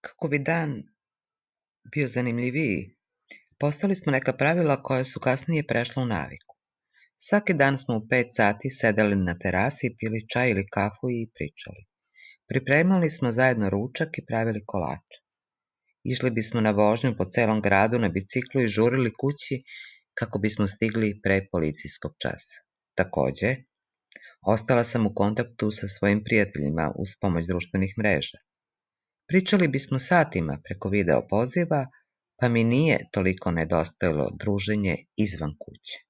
Kako bi dan bio zanimljiviji, postavili smo neka pravila koja su kasnije prešla u naviku. Svaki dan smo u 5 sati sedeli na terasi, pili čaj ili kafu i pričali. Pripremali smo zajedno ručak i pravili kolače. Išli bismo na vožnju po celom gradu na biciklu i žurili kući kako bismo stigli pre policijskog časa. Takođe, ostala sam u kontaktu sa svojim prijateljima uz pomoć društvenih mreža. Pričali bismo satima preko video poziva, pa mi nije toliko nedostajalo druženje izvan kuće.